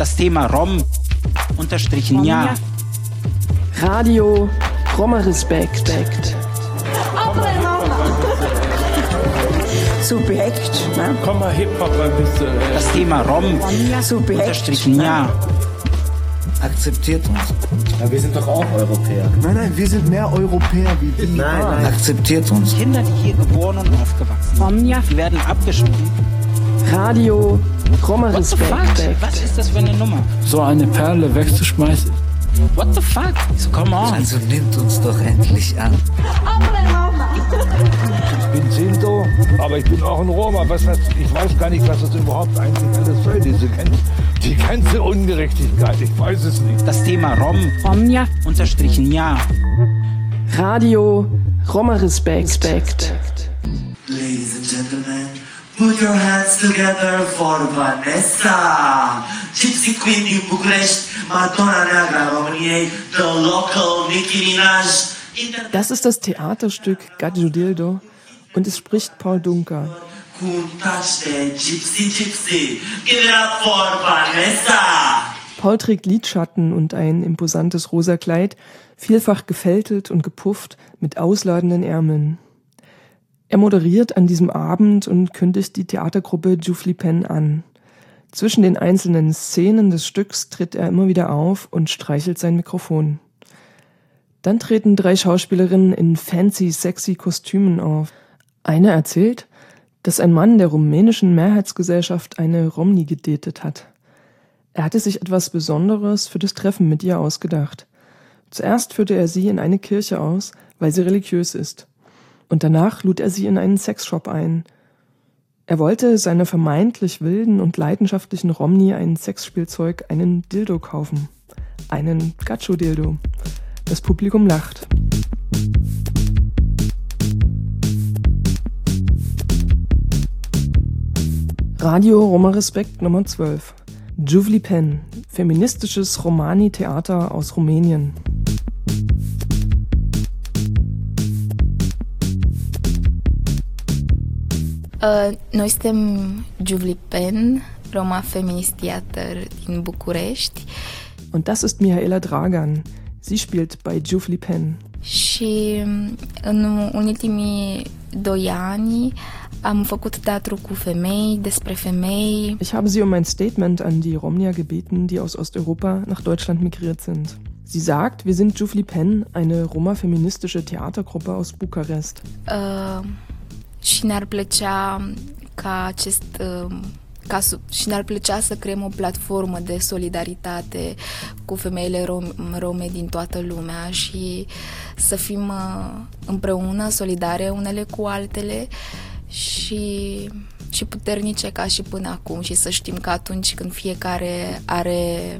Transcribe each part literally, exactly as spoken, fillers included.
Das Thema Rom unterstrichen ja. Radio Roma Respekt. Subjekt, ne? Komm mal Hip-Hop ein bisschen. Ey. Das Thema Rom Subjekt, unterstrichen ja. Akzeptiert uns. Ja, wir sind doch auch Europäer. Nein, nein, wir sind mehr Europäer wie die. Nein, nein. Akzeptiert uns. Kinder, die hier geboren und aufgewachsen sind, die werden abgeschoben. Radio Roma What the Respekt. fuck? Was ist das für eine Nummer? So eine Perle wegzuschmeißen. What the fuck? So, come on. Also nimmt uns doch endlich an. Ich bin Sinto, aber ich bin auch ein Roma. Was das, ich weiß gar nicht, was das überhaupt eigentlich alles soll, diese die ganze Ungerechtigkeit. Ich weiß es nicht. Das Thema Rom unterstrichen ja. Radio Roma Respekt. Ladies and gentlemen, put your hands together for Vanessa, Gypsy Queen din București, Madonna Neagra României, the local Nicki Minaj. Das ist das Theaterstück Gadju Dildo und es spricht Paul Dunker. Gypsy, Gypsy, give it up for Vanessa. Paul trägt Lidschatten und ein imposantes rosa Kleid, vielfach gefältelt und gepufft mit ausladenden Ärmeln. Er moderiert an diesem Abend und kündigt die Theatergruppe Djoufli Pen an. Zwischen den einzelnen Szenen des Stücks tritt er immer wieder auf und streichelt sein Mikrofon. Dann treten drei Schauspielerinnen in fancy, sexy Kostümen auf. Eine erzählt, dass ein Mann der rumänischen Mehrheitsgesellschaft eine Romni gedatet hat. Er hatte sich etwas Besonderes für das Treffen mit ihr ausgedacht. Zuerst führte er sie in eine Kirche aus, weil sie religiös ist. Und danach lud er sie in einen Sexshop ein. Er wollte seiner vermeintlich wilden und leidenschaftlichen Romni ein Sexspielzeug, einen Dildo kaufen. Einen Gacho-Dildo. Das Publikum lacht. Radio Roma Respekt Nummer zwölf. Djoufli Pen, feministisches Romani-Theater aus Rumänien. Uh, noi suntem Djoufli Pen, Roma Feminist Theater din București. Und das ist Mihaela Dragan. Sie spielt bei Djoufli Pen. Și în ultimii doi ani am făcut teatru cu femei, despre femei. Ich habe sie um ein Statement an die Romnia gebeten, die aus Osteuropa nach Deutschland migriert sind. Sie sagt, wir sind Djoufli Pen, eine roma-feministische Theatergruppe aus Bukarest. Uh, și ne-ar plăcea ca acest... Uh, Ca să, și ne-ar plăcea să creăm o platformă de solidaritate cu femeile rom- rome din toată lumea și să fim uh, împreună, solidare unele cu altele și, și puternice ca și până acum și să știm că atunci când fiecare are...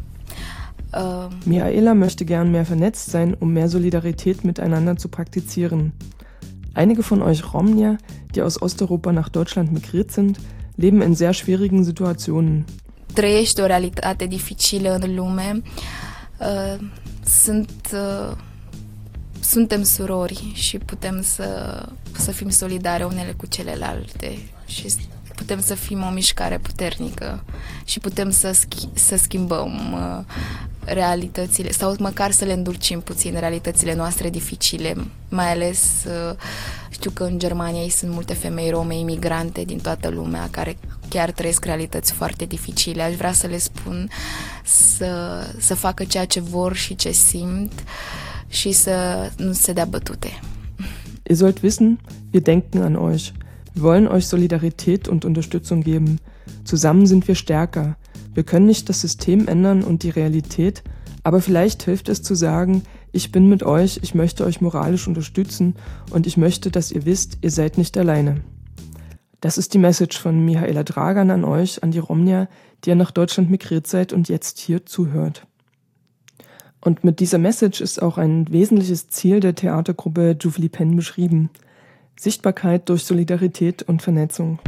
Uh, Mihaela möchte gern mehr vernetzt sein, um mehr Solidarität miteinander zu praktizieren. Einige von euch Romnia, die aus Osteuropa nach Deutschland migriert sind, leben in sehr schwierigen Situationen. Trăiești o realitate dificilă în lume. Uh, sunt, uh, suntem surori și putem să, să fim solidare unele cu celelalte și putem să fim o mișcare puternică și putem să, schi- să schimbăm uh, realitățile sau măcar să le îndulcim puțin realitățile noastre dificile, mai ales uh, știu că în Germania sunt multe femei rome imigrante din toată lumea care chiar trăiesc realități foarte dificile. Aș vrea să le spun să, să facă ceea ce vor și ce simt și să nu se dea bătute. Ihr sollt wissen, wir denken an euch. Wir wollen euch Solidarität und Unterstützung geben. Zusammen sind wir stärker. Wir können nicht das System ändern und die Realität, aber vielleicht hilft es zu sagen, ich bin mit euch, ich möchte euch moralisch unterstützen und ich möchte, dass ihr wisst, ihr seid nicht alleine. Das ist die Message von Mihaela Dragan an euch, an die Romnia, die ihr nach Deutschland migriert seid und jetzt hier zuhört. Und mit dieser Message ist auch ein wesentliches Ziel der Theatergruppe Djoufli Pen beschrieben. Sichtbarkeit durch Solidarität und Vernetzung.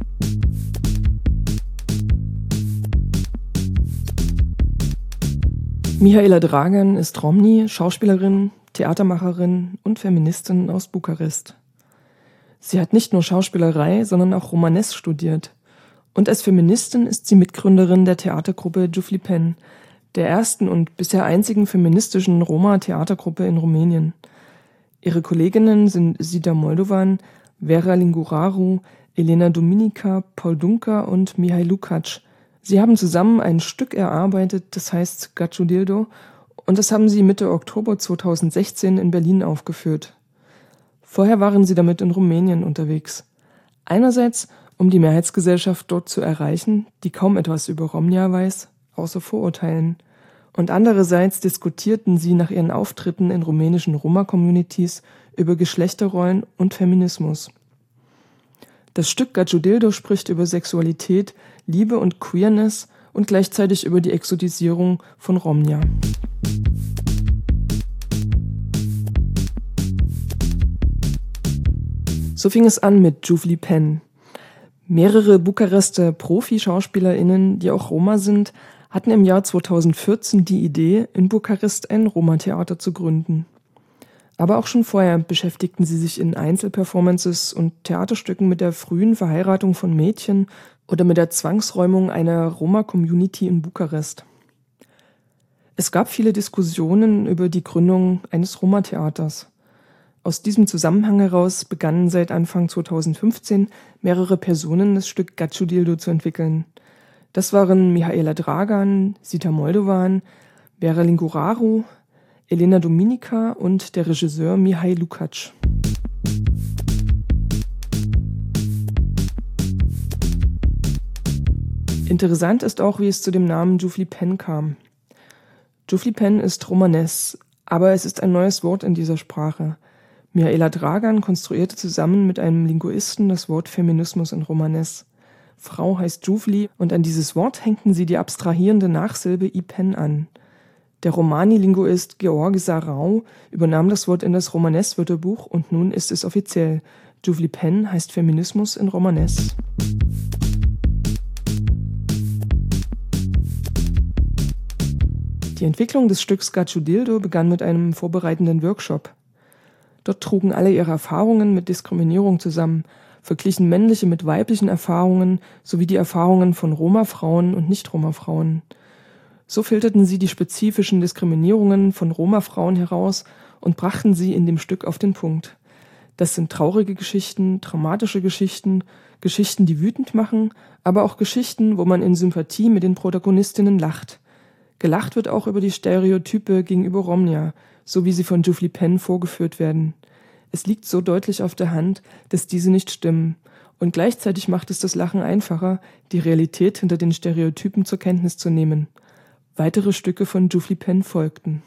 Mihaela Dragan ist Romni, Schauspielerin, Theatermacherin und Feministin aus Bukarest. Sie hat nicht nur Schauspielerei, sondern auch Romanes studiert. Und als Feministin ist sie Mitgründerin der Theatergruppe Giufli Pen, der ersten und bisher einzigen feministischen Roma-Theatergruppe in Rumänien. Ihre Kolleginnen sind Zita Moldovan, Vera Linguraru, Elena Dominica, Paul Dunker und Mihai Lukács. Sie haben zusammen ein Stück erarbeitet, das heißt Gaciudildo, und das haben sie Mitte Oktober zweitausendsechzehn in Berlin aufgeführt. Vorher waren sie damit in Rumänien unterwegs. Einerseits, um die Mehrheitsgesellschaft dort zu erreichen, die kaum etwas über Romnia weiß, außer Vorurteilen. Und andererseits diskutierten sie nach ihren Auftritten in rumänischen Roma-Communities über Geschlechterrollen und Feminismus. Das Stück Gaciudildo spricht über Sexualität, Liebe und Queerness und gleichzeitig über die Exotisierung von Romnia. So fing es an mit Giufli Pen. Mehrere Bukarester Profi-SchauspielerInnen, die auch Roma sind, hatten im Jahr zweitausendvierzehn die Idee, in Bukarest ein Roma-Theater zu gründen. Aber auch schon vorher beschäftigten sie sich in Einzelperformances und Theaterstücken mit der frühen Verheiratung von Mädchen oder mit der Zwangsräumung einer Roma-Community in Bukarest. Es gab viele Diskussionen über die Gründung eines Roma-Theaters. Aus diesem Zusammenhang heraus begannen seit Anfang zweitausendfünfzehn mehrere Personen das Stück Gaciudildo zu entwickeln. Das waren Mihaela Dragan, Zita Moldovan, Vera Linguraru, Elena Dominica und der Regisseur Mihai Lukács. Interessant ist auch, wie es zu dem Namen Giufli Pen kam. Giufli Pen ist Romanes, aber es ist ein neues Wort in dieser Sprache. Mihaela Dragan konstruierte zusammen mit einem Linguisten das Wort Feminismus in Romanes. Frau heißt Giufli und an dieses Wort hängten sie die abstrahierende Nachsilbe i-pen an. Der Romani-Linguist George Sarau übernahm das Wort in das Romanes-Wörterbuch und nun ist es offiziell. Giufli Pen heißt Feminismus in Romanes. Die Entwicklung des Stücks Gaciudildo begann mit einem vorbereitenden Workshop. Dort trugen alle ihre Erfahrungen mit Diskriminierung zusammen, verglichen männliche mit weiblichen Erfahrungen sowie die Erfahrungen von Roma-Frauen und Nicht-Roma-Frauen. So filterten sie die spezifischen Diskriminierungen von Roma-Frauen heraus und brachten sie in dem Stück auf den Punkt. Das sind traurige Geschichten, dramatische Geschichten, Geschichten, die wütend machen, aber auch Geschichten, wo man in Sympathie mit den Protagonistinnen lacht. Gelacht wird auch über die Stereotype gegenüber Romnia, so wie sie von Giufli Pen vorgeführt werden. Es liegt so deutlich auf der Hand, dass diese nicht stimmen. Und gleichzeitig macht es das Lachen einfacher, die Realität hinter den Stereotypen zur Kenntnis zu nehmen. Weitere Stücke von Giufli Pen folgten.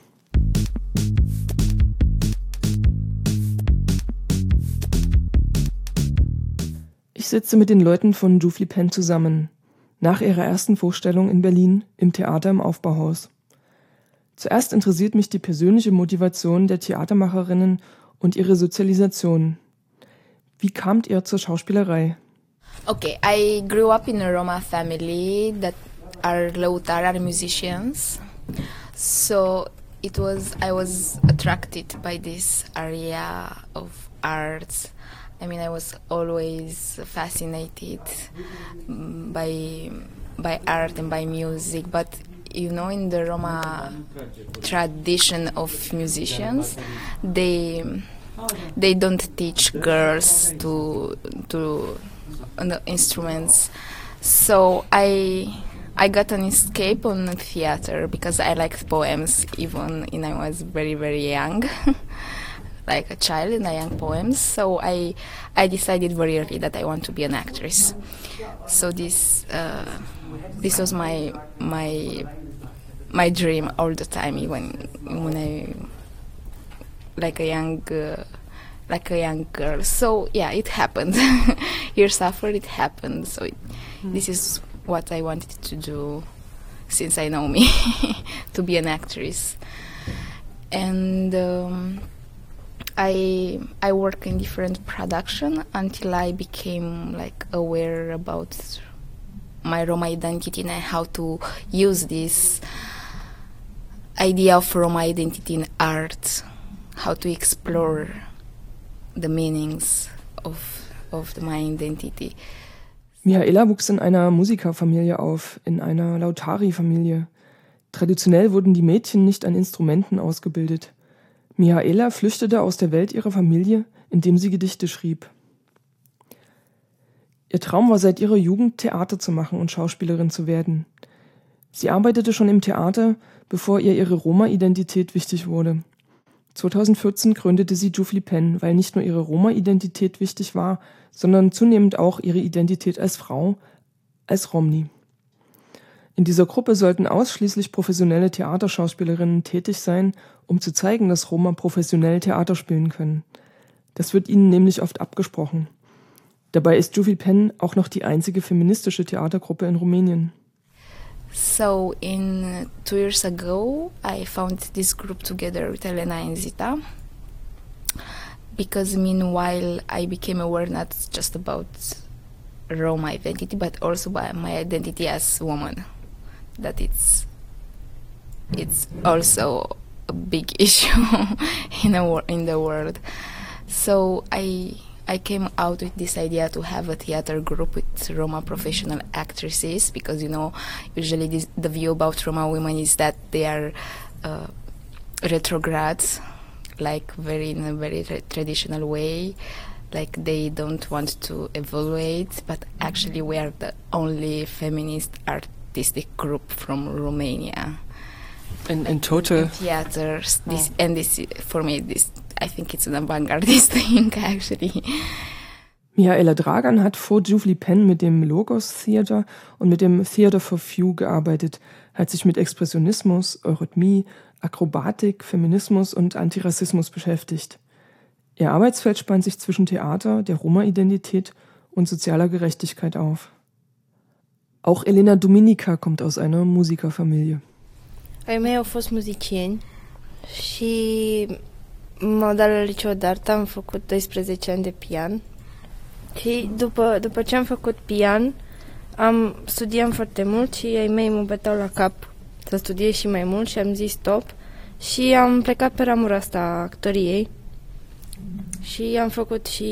Ich sitze mit den Leuten von Giufli Pen zusammen, nach ihrer ersten Vorstellung in Berlin im Theater im Aufbauhaus. Zuerst interessiert mich die persönliche Motivation der Theatermacherinnen und ihre Sozialisation. Wie kamt ihr zur Schauspielerei? Okay, I grew up in a Roma family that are Lautaro musicians. So it was I was attracted by this area of arts. I mean, I was always fascinated by by art and by music, but you know, in the Roma tradition of musicians, they they don't teach girls to to on the instruments. So I I got an escape on theater because I liked poems even when I was very very young. Like a child in the young poems, so I I decided very early that I want to be an actress. So this uh, this was my my my dream all the time, even when I like a young uh, like a young girl. So yeah, it happened. Years after it happened. So it, mm. this is what I wanted to do since I know me, to be an actress. And Um, I I work in different production until I became like aware about my Roma identity and how to use this idea of Roma identity in art, how to explore the meanings of of my identity. Mihaela wuchs in einer Musikerfamilie auf, in einer Lautari-Familie. Traditionell wurden die Mädchen nicht an Instrumenten ausgebildet. Mihaela flüchtete aus der Welt ihrer Familie, indem sie Gedichte schrieb. Ihr Traum war seit ihrer Jugend, Theater zu machen und Schauspielerin zu werden. Sie arbeitete schon im Theater, bevor ihr ihre Roma-Identität wichtig wurde. zweitausendvierzehn gründete sie Jufli Pen, weil nicht nur ihre Roma-Identität wichtig war, sondern zunehmend auch ihre Identität als Frau, als Romni. In dieser Gruppe sollten ausschließlich professionelle Theaterschauspielerinnen tätig sein, um zu zeigen, dass Roma professionell Theater spielen können. Das wird ihnen nämlich oft abgesprochen. Dabei ist Jufli Pen auch noch die einzige feministische Theatergruppe in Rumänien. So in two years ago, I found this group together with Elena and Zita, because meanwhile I became aware not just about Roma identity, but also by my identity as woman. That it's it's also a big issue in a, in the world. So I. I came out with this idea to have a theater group with Roma professional actresses, because, you know, usually this, the view about Roma women is that they are uh, retrogrades, like very in a very tra- traditional way, like they don't want to evaluate, but actually we are the only feminist artistic group from Romania. In, in total. In theaters, this, oh. And this, for me, this, I think it's an avant-gardist thing, actually. Mihaela Dragan hat vor Jufli Pen mit dem Logos Theater und mit dem Theater for Few gearbeitet, hat sich mit Expressionismus, Eurythmie, Akrobatik, Feminismus und Antirassismus beschäftigt. Ihr Arbeitsfeld spannt sich zwischen Theater, der Roma-Identität und sozialer Gerechtigkeit auf. Auch Elena Duminica kommt aus einer Musikerfamilie. Ai mei au fost muzicieni și m-au dat la liceu de artă, am făcut doisprezece ani de pian și după, după ce am făcut pian am studiam foarte mult și ai mei mă băteau la cap să studiez și mai mult și am zis stop și am plecat pe ramura asta a actoriei și am făcut și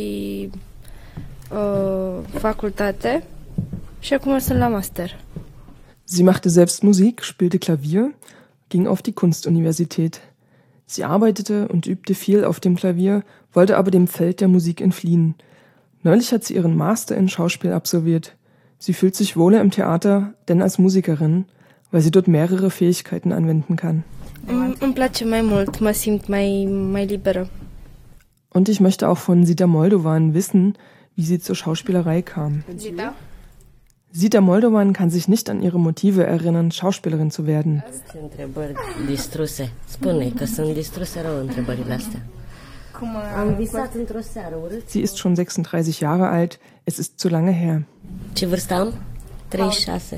uh, facultate și acum sunt la master. Sie machte selbst Musik, spielte Klavier, ging auf die Kunstuniversität. Sie arbeitete und übte viel auf dem Klavier, wollte aber dem Feld der Musik entfliehen. Neulich hat sie ihren Master in Schauspiel absolviert. Sie fühlt sich wohler im Theater, denn als Musikerin, weil sie dort mehrere Fähigkeiten anwenden kann. Îmi place mai mult, mă simt mai, mai liberă. Und ich möchte auch von Zita Moldovan wissen, wie sie zur Schauspielerei kam. Zita? Zita Moldovan kann sich nicht an ihre Motive erinnern, Schauspielerin zu werden. Întrebări distruse. Spune că sunt distruse rău întrebările astea. Am visat într-o seară urât. Sie ist schon sechsunddreißig Jahre alt, es ist zu lange her. Ce vârstă am? treizeci și șase.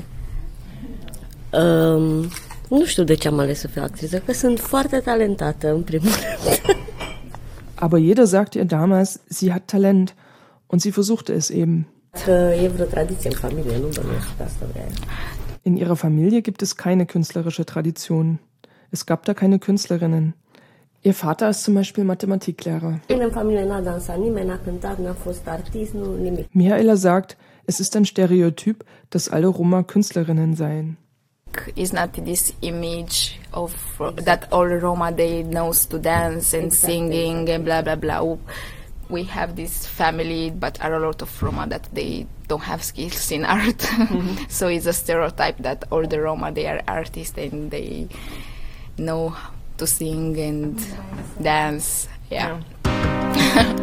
Um, nu știu de ce am ales să fiu actriță, că sunt foarte talentată, în primul rând. Aber jeder sagte ihr damals, sie hat Talent, und sie versuchte es eben. In ihrer Familie gibt es keine künstlerische Tradition. Es gab da keine Künstlerinnen. Ihr Vater ist zum Beispiel Mathematiklehrer. Mihaela sagt, es ist ein Stereotyp, dass alle Roma Künstlerinnen seien. It's not this image of that all Roma they knows to dance and singing and blah blah blah. We have this family, but are a lot of Roma that they don't have skills in art. Mm-hmm. So it's a stereotype that all the Roma, they are artists and they know to sing and dance. Yeah. yeah.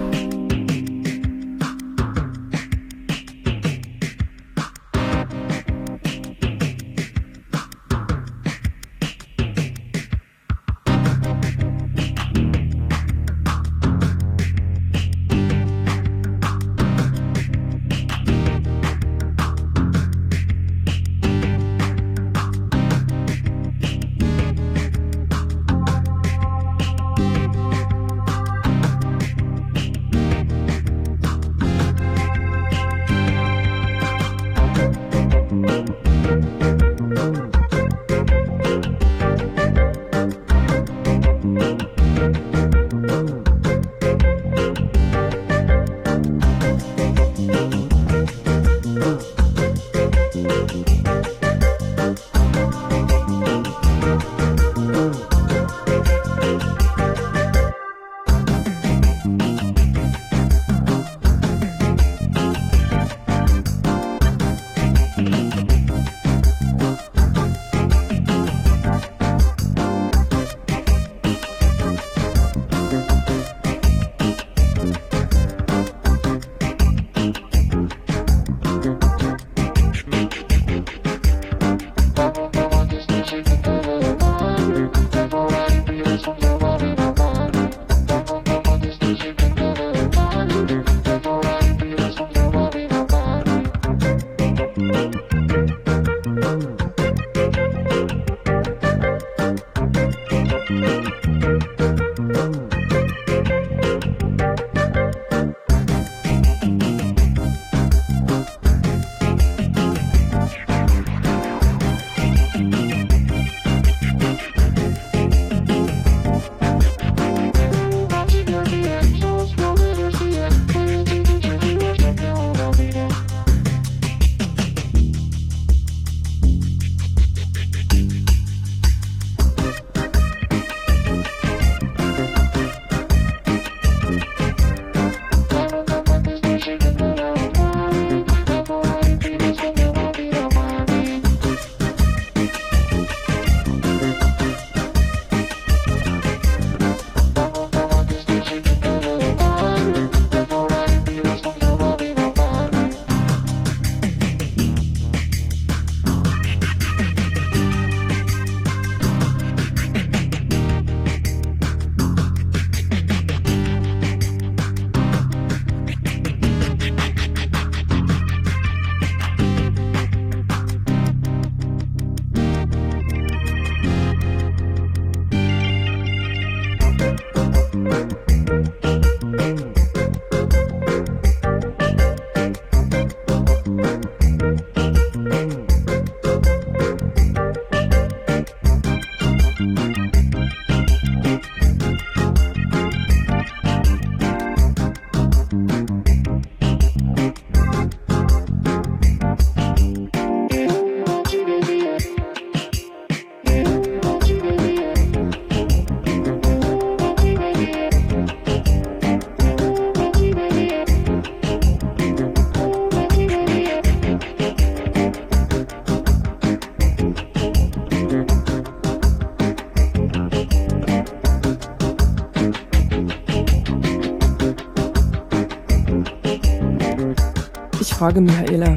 Ich frage Mihaela,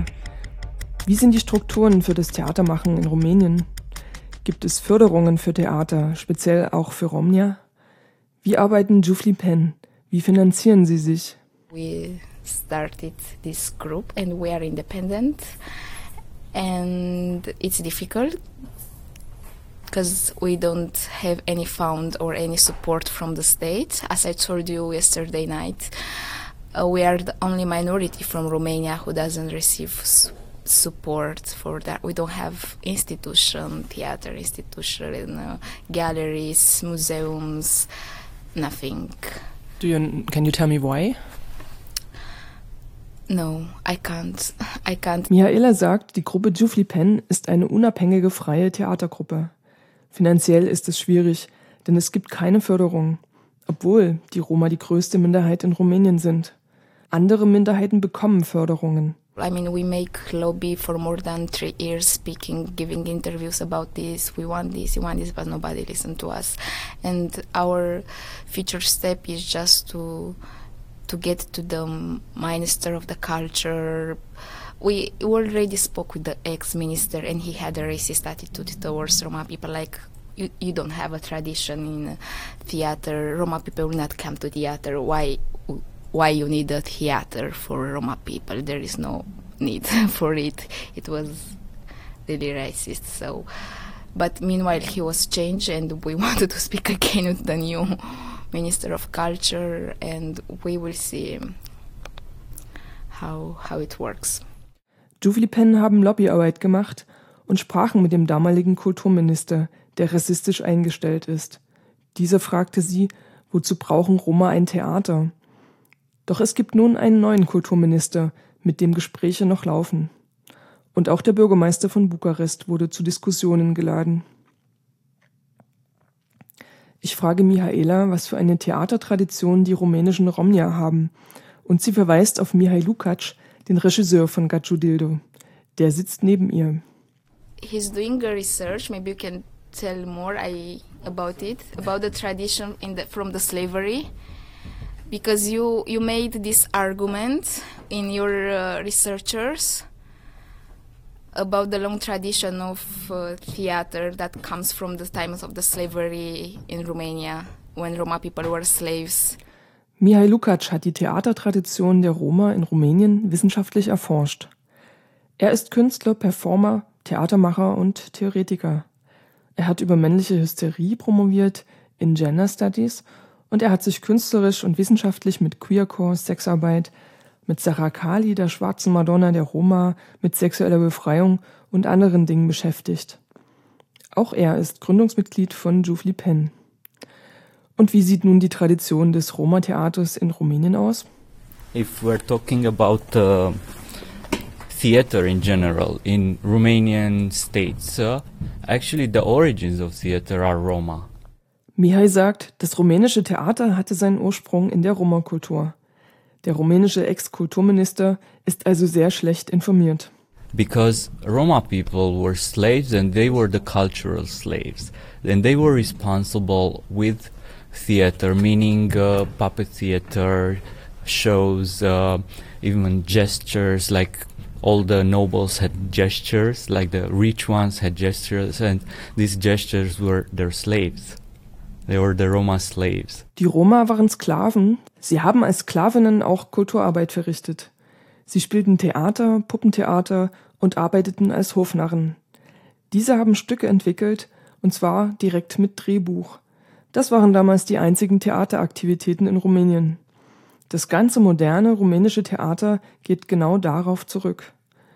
wie sind die Strukturen für das Theatermachen in Rumänien? Gibt es Förderungen für Theater, speziell auch für Romnia? Wie arbeiten Giuffli Pen? Wie finanzieren sie sich? We started this group and we are independent and it's difficult because we don't have any fund or any support from the state. As I told you yesterday night, uh, we are the only minority from Romania who doesn't receive s- support for that. We don't have institution, theater institution, uh, galleries, museums, nothing. Do you, can you tell me why? No, I can't. I can't. Mihaela sagt, die Gruppe Giuffli Pen ist eine unabhängige freie Theatergruppe. Finanziell ist es schwierig, denn es gibt keine Förderung, obwohl die Roma die größte Minderheit in Rumänien sind. Andere Minderheiten bekommen Förderungen. I mean, we make lobby for more than three years, speaking, giving interviews about this. We want this, we want this, but nobody listens to us. And our future step is just to to get to the Minister of the Culture. We already spoke with the ex-minister, and he had a racist attitude towards Roma people, like, you, you don't have a tradition in theater. Roma people will not come to theater. Why? Why you need a theater for Roma people? There is no need for it. It was really racist. So, but meanwhile he was changed, and we wanted to speak again with the new Minister of Culture, and we will see how how it works. Giuffli Pen haben Lobbyarbeit gemacht und sprachen mit dem damaligen Kulturminister, der rassistisch eingestellt ist. Dieser fragte sie, wozu brauchen Roma ein Theater? Doch es gibt nun einen neuen Kulturminister, mit dem Gespräche noch laufen. Und auch der Bürgermeister von Bukarest wurde zu Diskussionen geladen. Ich frage Mihaela, was für eine Theatertradition die rumänischen Romja haben. Und sie verweist auf Mihai Lukács, den Regisseur von Gacho Dildo. Der sitzt neben ihr. He's doing a research. Maybe you can tell more I, about it, about the tradition in the, from the slavery. Because you, you made this argument in your uh, researchers about the long tradition of uh, theater that comes from the times of the slavery in Romania, when Roma people were slaves. Mihai Lukács hat die Theatertradition der Roma in Rumänien wissenschaftlich erforscht. Er ist Künstler, Performer, Theatermacher und Theoretiker. Er hat über männliche Hysterie promoviert in Gender Studies und er hat sich künstlerisch und wissenschaftlich mit Queercore, Sexarbeit, mit Sarah Kali, der schwarzen Madonna der Roma, mit sexueller Befreiung und anderen Dingen beschäftigt. Auch er ist Gründungsmitglied von Jufli Pen. Und wie sieht nun die Tradition des Roma-Theaters in Rumänien aus? If we're talking about uh, theater in general in Romanian states, uh, actually the origins of theater are Roma. Mihai sagt, das rumänische Theater hatte seinen Ursprung in der Roma-Kultur. Der rumänische Ex-Kulturminister ist also sehr schlecht informiert. Because Roma people were slaves and they were the cultural slaves. And they were responsible with theater, meaning uh, puppet theater, shows, uh, even gestures, like all the nobles had gestures, like the rich ones had gestures, and these gestures were their slaves. They were the Roma slaves. Die Roma waren Sklaven. Sie haben als Sklavinnen auch Kulturarbeit verrichtet. Sie spielten Theater, Puppentheater und arbeiteten als Hofnarren. Diese haben Stücke entwickelt, und zwar direkt mit Drehbuch. Das waren damals die einzigen Theateraktivitäten in Rumänien. Das ganze moderne rumänische Theater geht genau darauf zurück.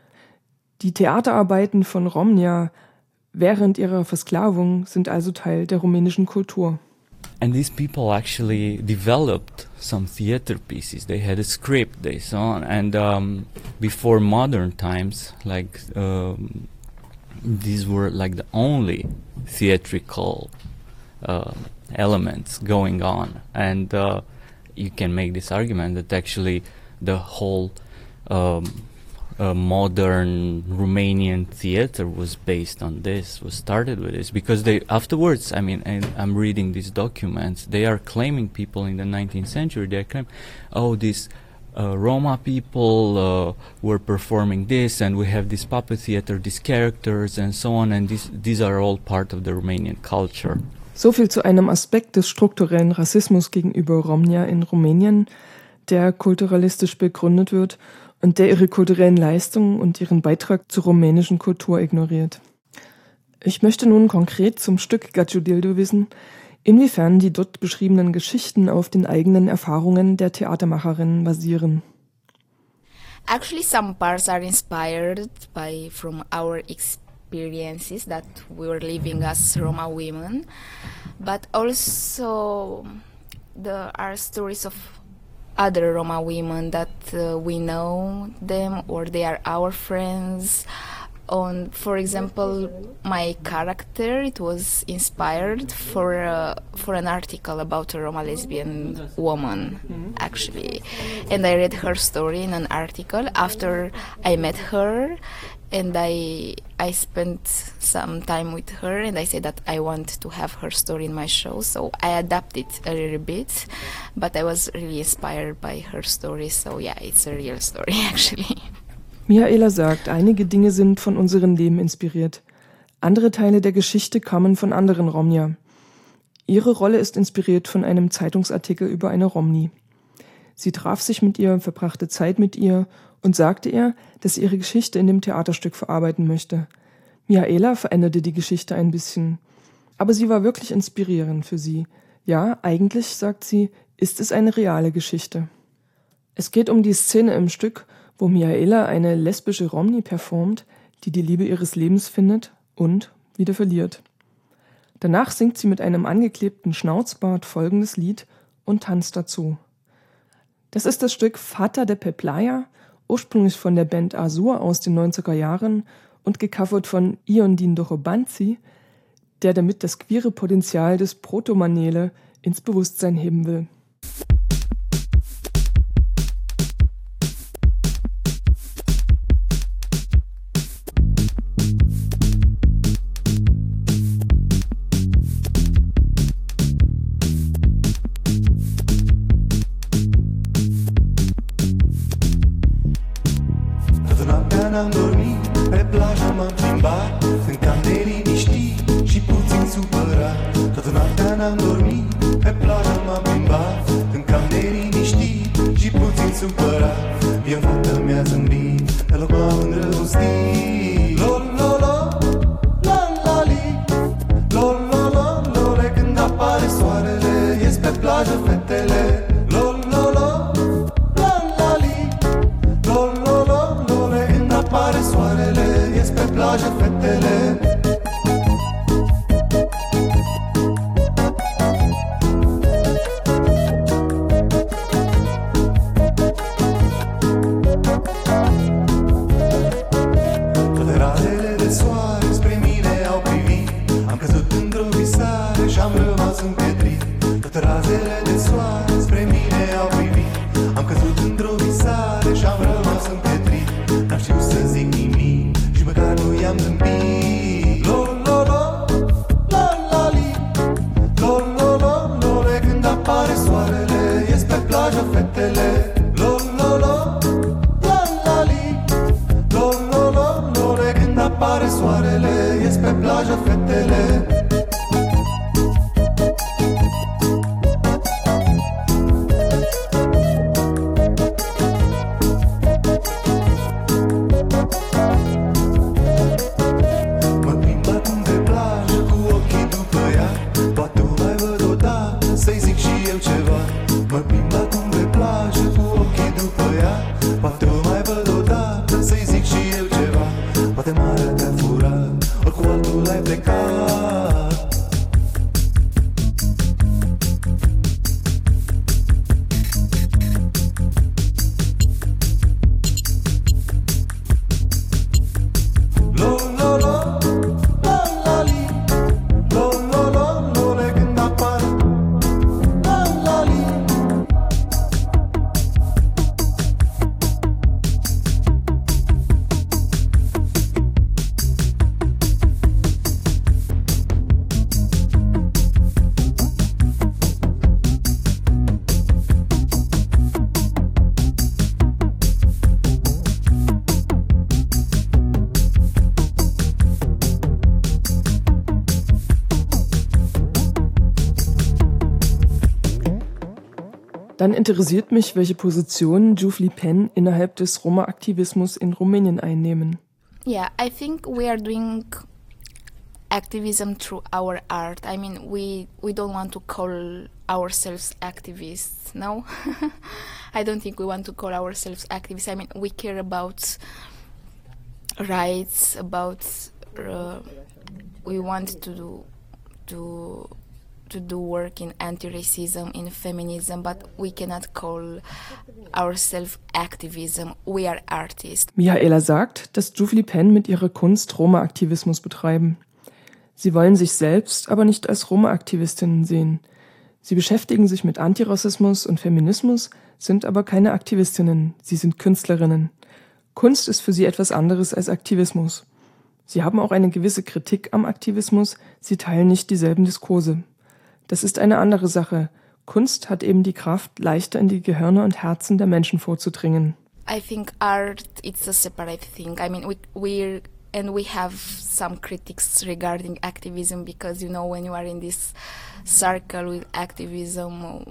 Die Theaterarbeiten von Romja während ihrer Versklavung sind also Teil der rumänischen Kultur. And these people actually developed some theater pieces. They had a script, they saw, and um, before modern times, like um, these were like the only theatrical uh, elements going on. And uh, you can make this argument that actually the whole um, uh, modern Romanian theater was based on this, was started with this, because they afterwards, I mean, and I'm reading these documents, they are claiming, people in the nineteenth century, they claim, oh, these uh, Roma people uh, were performing this, and we have this puppet theater, these characters, and so on, and this, these are all part of the Romanian culture. So viel zu einem Aspekt des strukturellen Rassismus gegenüber Romja in Rumänien, der kulturalistisch begründet wird und der ihre kulturellen Leistungen und ihren Beitrag zur rumänischen Kultur ignoriert. Ich möchte nun konkret zum Stück Gacho Dildo wissen, inwiefern die dort beschriebenen Geschichten auf den eigenen Erfahrungen der Theatermacherinnen basieren. Actually, some parts are inspired by from our experiences that we were living as Roma women, but also there are stories of other Roma women that uh, we know them or they are our friends. On, for example, my character, it was inspired for uh, for an article about a Roma lesbian woman, actually, and I read her story in an article after I met her, and I I spent some time with her, and I said that I want to have her story in my show, so I adapted a little bit, but I was really inspired by her story, so yeah, it's a real story actually. Mihaela sagt, einige Dinge sind von unserem Leben inspiriert. Andere Teile der Geschichte kamen von anderen Romja. Ihre Rolle ist inspiriert von einem Zeitungsartikel über eine Romni. Sie traf sich mit ihr, verbrachte Zeit mit ihr und sagte ihr, dass sie ihre Geschichte in dem Theaterstück verarbeiten möchte. Mihaela veränderte die Geschichte ein bisschen. Aber sie war wirklich inspirierend für sie. Ja, eigentlich, sagt sie, ist es eine reale Geschichte. Es geht um die Szene im Stück, wo Mihaela eine lesbische Romni performt, die die Liebe ihres Lebens findet und wieder verliert. Danach singt sie mit einem angeklebten Schnauzbart folgendes Lied und tanzt dazu. Das ist das Stück Fata de pe playa ursprünglich von der Band Azur aus den neunziger Jahren und gecovert von Ion Din Dorobanzi, der damit das queere Potenzial des Proto-Manele ins Bewusstsein heben will. N-am dormit, pe plajă m-am plimbat, în camne liniștit și puțin supărat. Toată noaptea n-am dormit, pe plajă m-am plimbat, în camne liniștit și puțin supărat. Mie o fată mi-a zâmbit, pe loc m-am îndrăgostit. Lololo, la-la-li, lololo, lole, când apare soarele, ies pe plajă fetele. Lololo, la-la-li, lololo, lole, când apare soarele, ies pe plajă fetele. Razele de soare spre mine au privit, am căzut într-o visare și am rămas împietrit. N-am știut să zic nimic și măcar nu i-am zâmbit. Lololo, la-la-li, lololo, lole, când apare soarele, ies pe plajă fetele. Lololo, la-la-li, lololo, lole, când apare soarele, ies pe plajă fetele. Dann interessiert mich, welche Position Jufli Pen innerhalb des Roma-Aktivismus in Rumänien einnehmen. Yeah, I think we are doing activism through our art. I mean, we we don't want to call ourselves activists, no? I don't think we want to call ourselves activists. I mean, we care about rights, about uh, we want to do to to do work in anti-racism, in feminism, but we cannot call ourselves activism. We are artists. Mihaela sagt, dass Jufli Pen mit ihrer Kunst Roma-Aktivismus betreiben. Sie wollen sich selbst aber nicht als Roma-Aktivistinnen sehen. Sie beschäftigen sich mit Antirassismus und Feminismus, sind aber keine Aktivistinnen, sie sind Künstlerinnen. Kunst ist für sie etwas anderes als Aktivismus. Sie haben auch eine gewisse Kritik am Aktivismus, sie teilen nicht dieselben Diskurse. Das ist eine andere Sache. Kunst hat eben die Kraft, leichter in die Gehirne und Herzen der Menschen vorzudringen. I think art, it's a separate thing. I mean, we we're and we have some critics regarding activism because, you know, when you are in this circle with activism,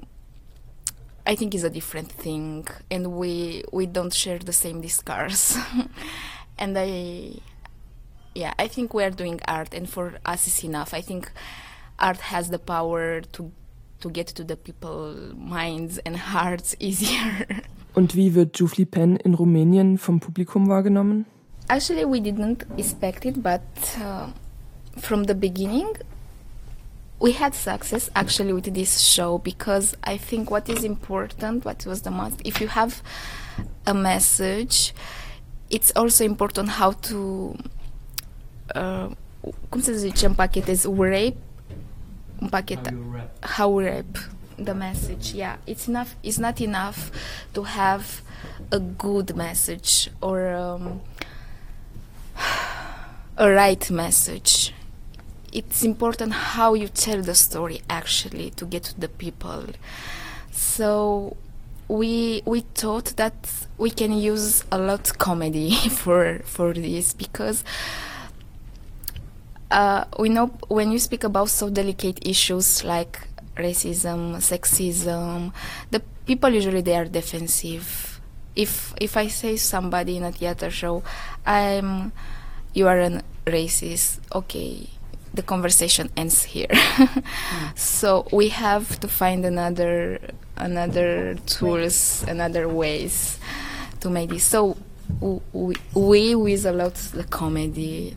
I think it's a different thing, and we we don't share the same discourse. And I, yeah, I think we are doing art, and for us it's enough. I think art has the power to to get to the people's minds and hearts easier. Und wie wird Jufli Pen in Rumänien vom Publikum wahrgenommen? Actually, we didn't expect it, but uh, from the beginning, we had success actually with this show because I think what is important, what was the most, if you have a message, it's also important how to, uh, cum se zice, împachetez, wrap, împacheta, how we wrap the message. Yeah, it's enough. It's not enough to have a good message or um, a right message. It's important how you tell the story actually to get to the people. So we we thought that we can use a lot comedy for for this because uh, we know when you speak about so delicate issues like racism, sexism, the people usually they are defensive. If if I say somebody in a theater show, I'm you are a racist, okay, the conversation ends here. mm. So we have to find another another tools, another ways to make this. So we, we use a lot the comedy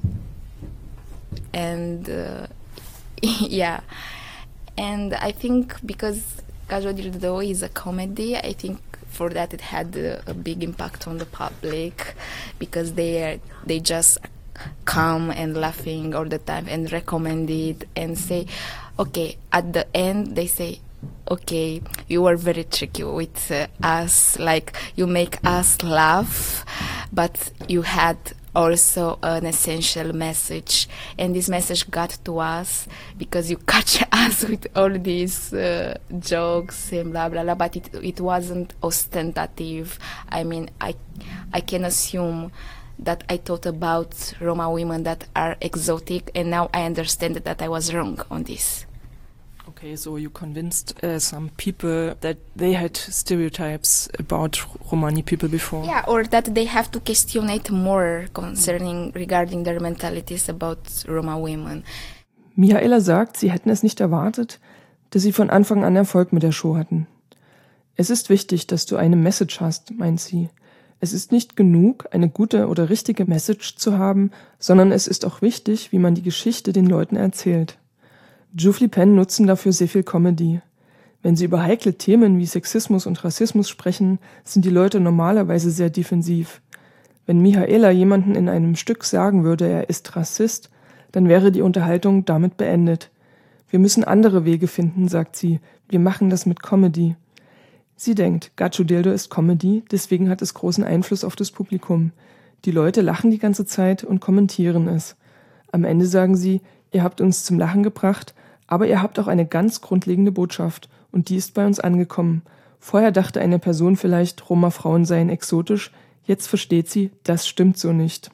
and uh, yeah, and I think because Cajo Dildo is a comedy, I think for that it had a, a big impact on the public because they are, they just come and laughing all the time and recommend it and say, okay, at the end they say, okay, you were very tricky with uh, us, like you make us laugh, but you had also an essential message, and this message got to us because you catch us with all these uh, jokes and blah blah blah, but it it wasn't ostentative. I mean, I I can assume that I thought about Roma women that are exotic, and now I understand that I was wrong on this. Okay, so you convinced uh, some people that they had stereotypes about Romani people before. Yeah, or that they have to questionate more concerning, regarding their mentalities about Roma women. Mihaela sagt, sie hätten es nicht erwartet, dass sie von Anfang an Erfolg mit der Show hatten. Es ist wichtig, dass du eine Message hast, meint sie. Es ist nicht genug, eine gute oder richtige Message zu haben, sondern es ist auch wichtig, wie man die Geschichte den Leuten erzählt. Djoufli Pen nutzen dafür sehr viel Comedy. Wenn sie über heikle Themen wie Sexismus und Rassismus sprechen, sind die Leute normalerweise sehr defensiv. Wenn Mihaela jemanden in einem Stück sagen würde, er ist Rassist, dann wäre die Unterhaltung damit beendet. Wir müssen andere Wege finden, sagt sie. Wir machen das mit Comedy. Sie denkt, Gacho Dildo ist Comedy, deswegen hat es großen Einfluss auf das Publikum. Die Leute lachen die ganze Zeit und kommentieren es. Am Ende sagen sie, ihr habt uns zum Lachen gebracht, aber ihr habt auch eine ganz grundlegende Botschaft und die ist bei uns angekommen. Vorher dachte eine Person vielleicht, Roma-Frauen seien exotisch, jetzt versteht sie, das stimmt so nicht.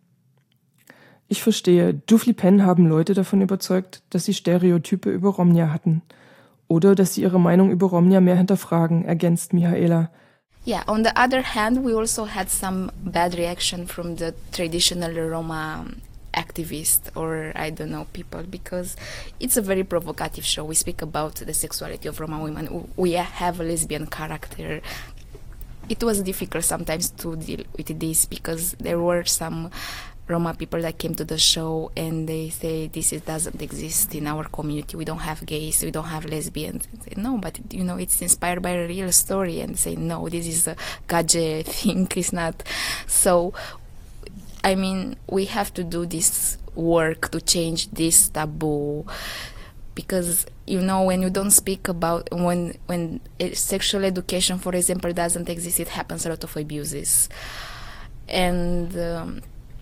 Ich verstehe, Djoufli Pen haben Leute davon überzeugt, dass sie Stereotype über Romnia hatten. Oder dass sie ihre Meinung über Romnia mehr hinterfragen, ergänzt Mihaela. Yeah, on the other hand, we also had some bad reaction from the traditional Roma activists or, I don't know, people, because it's a very provocative show. We speak about the sexuality of Roma women. We have a lesbian character. It was difficult sometimes to deal with this because there were some Roma people that came to the show and they say this is, doesn't exist in our community. We don't have gays, we don't have lesbians. Say, no, but you know it's inspired by a real story, and say no, this is a gaje thing. It's not. So, I mean, we have to do this work to change this taboo, because you know when you don't speak about when when sexual education, for example, doesn't exist, it happens a lot of abuses, and. Um,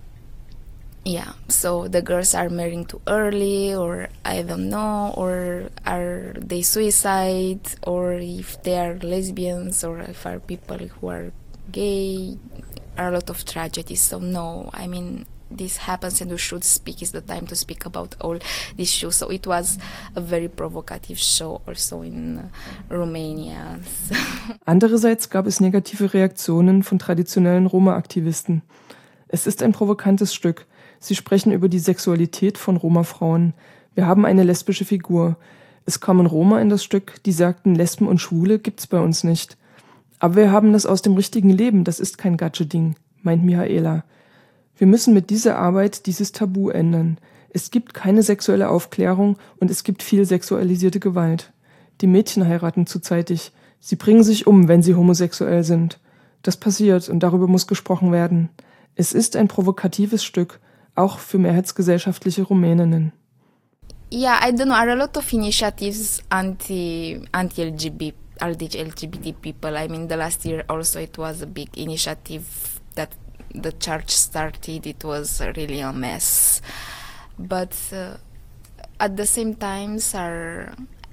Yeah, so the girls are marrying too early, or I don't know, or are they suicide, or if they are lesbians, or if are people who are gay, are a lot of tragedies. So no, I mean, this happens and we should speak. It's the time to speak about all these issues. So it was a very provocative show also in Romania. Andererseits gab es negative Reaktionen von traditionellen Roma-Aktivisten. Es ist ein provokantes Stück. Sie sprechen über die Sexualität von Roma-Frauen. Wir haben eine lesbische Figur. Es kamen Roma in das Stück, die sagten, Lesben und Schwule gibt's bei uns nicht. Aber wir haben das aus dem richtigen Leben, das ist kein Gatsche-Ding, meint Mihaela. Wir müssen mit dieser Arbeit dieses Tabu ändern. Es gibt keine sexuelle Aufklärung und es gibt viel sexualisierte Gewalt. Die Mädchen heiraten zu zeitig. Sie bringen sich um, wenn sie homosexuell sind. Das passiert und darüber muss gesprochen werden. Es ist ein provokatives Stück, auch für mehrheitsgesellschaftliche Rumäninnen. Yeah, I don't know. There are a lot of initiatives anti anti L G B T L G B T people. I mean, the last year also it was a big initiative that the church started. It was really a mess, but uh, at the same time, are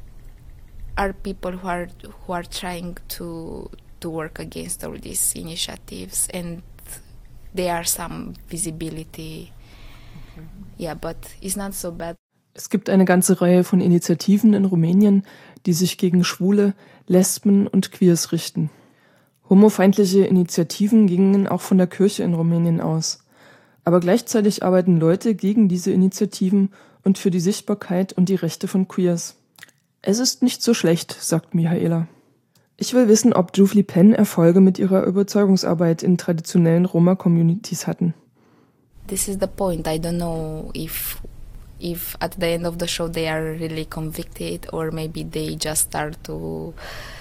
are people who are who are trying to to work against all these initiatives, and there are some visibility. Okay. Yeah, but it's not so bad. Es gibt eine ganze Reihe von Initiativen in Rumänien, die sich gegen Schwule, Lesben und Queers richten. Homofeindliche Initiativen gingen auch von der Kirche in Rumänien aus. Aber gleichzeitig arbeiten Leute gegen diese Initiativen und für die Sichtbarkeit und die Rechte von Queers. Es ist nicht so schlecht, sagt Mihaela. Ich will wissen, ob Jufli Pen Erfolge mit ihrer Überzeugungsarbeit in traditionellen Roma-Communities hatten. This is the point. I don't know if if at the end of the show they are really convicted, or maybe they just start to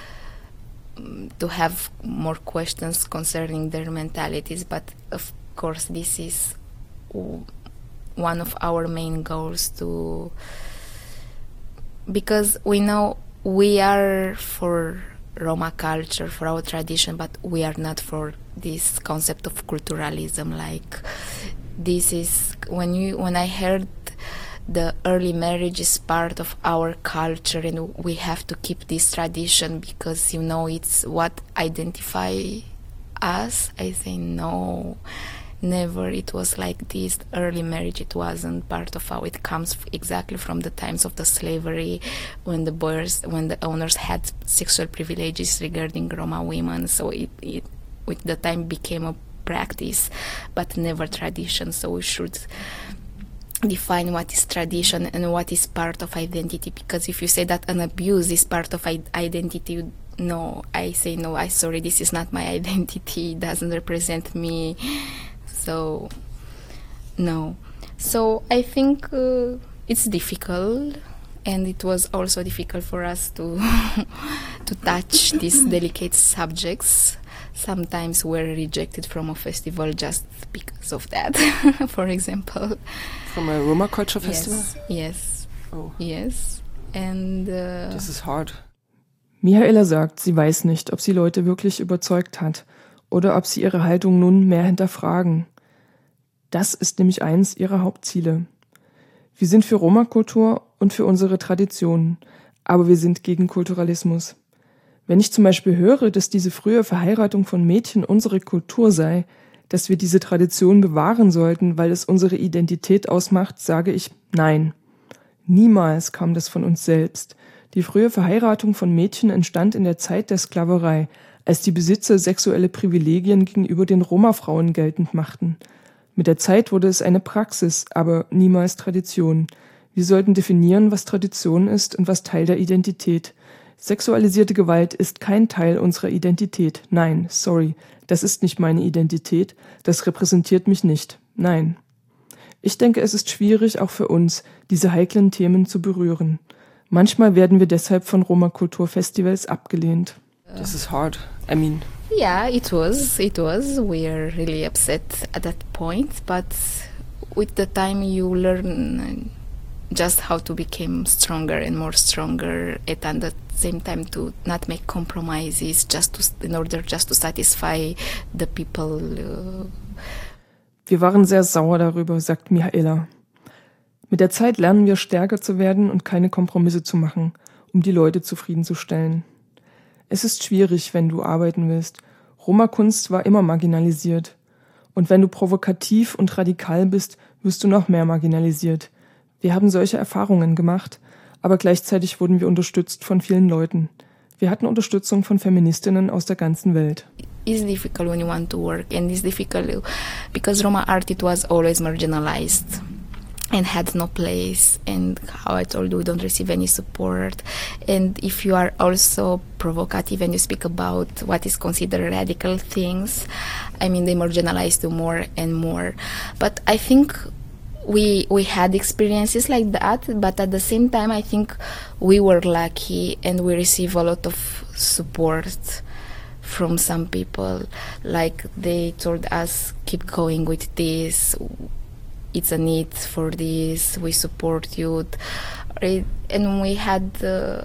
to have more questions concerning their mentalities. But of course, this is one of our main goals, to because we know we are for Roma culture, for our tradition, but we are not for this concept of culturalism. Like, this is when you when I heard the early marriage is part of our culture and we have to keep this tradition because, you know, it's what identify us, I say no, never. It was like this. Early marriage, it wasn't part of how it comes exactly from the times of the slavery, when the boys, when the owners had sexual privileges regarding Roma women. So it, it with the time became a practice, but never tradition. So we should define what is tradition and what is part of identity, because if you say that an abuse is part of identity, no, I say no, I sorry, this is not my identity, it doesn't represent me. So no. So I think uh, it's difficult, and it was also difficult for us to to touch these delicate subjects. Sometimes we're rejected from a festival just because of that, for example. From a Roma culture festival? Yes, yes, oh. yes. And uh, this is hard. Mihaela sagt, sie weiß nicht, ob sie Leute wirklich überzeugt hat oder ob sie ihre Haltung nun mehr hinterfragen. Das ist nämlich eins ihrer Hauptziele. Wir sind für Roma-Kultur und für unsere Traditionen, aber wir sind gegen Kulturalismus. Wenn ich zum Beispiel höre, dass diese frühe Verheiratung von Mädchen unsere Kultur sei, dass wir diese Tradition bewahren sollten, weil es unsere Identität ausmacht, sage ich nein. Niemals kam das von uns selbst. Die frühe Verheiratung von Mädchen entstand in der Zeit der Sklaverei, als die Besitzer sexuelle Privilegien gegenüber den Roma-Frauen geltend machten. Mit der Zeit wurde es eine Praxis, aber niemals Tradition. Wir sollten definieren, was Tradition ist und was Teil der Identität. Sexualisierte Gewalt ist kein Teil unserer Identität. Nein, sorry, das ist nicht meine Identität, das repräsentiert mich nicht. Nein. Ich denke, es ist schwierig, auch für uns, diese heiklen Themen zu berühren. Manchmal werden wir deshalb von Roma-Kulturfestivals abgelehnt. This is hard. I mean... Yeah, it was. It was. We are really upset at that point, but with the time you learn just how to become stronger and more stronger, and at the same time to not make compromises just to, in order just to satisfy the people. Uh. Wir waren sehr sauer darüber, sagt Mihaela. Mit der Zeit lernen wir, stärker zu werden und keine Kompromisse zu machen, um die Leute zufriedenzustellen. Es ist schwierig, wenn du arbeiten willst. Roma-Kunst war immer marginalisiert. Und wenn du provokativ und radikal bist, wirst du noch mehr marginalisiert. Wir haben solche Erfahrungen gemacht, aber gleichzeitig wurden wir unterstützt von vielen Leuten. Wir hatten Unterstützung von Feministinnen aus der ganzen Welt. It's difficult when you want to work, and it's difficult because Roma art, it was always marginalized and had no place, and how I told you, we don't receive any support. And if you are also provocative and you speak about what is considered radical things, I mean, they marginalize you more and more. But I think we we had experiences like that, but at the same time, I think we were lucky and we received a lot of support from some people. Like they told us, keep going with this. It's a need for this. We support you. And we had uh,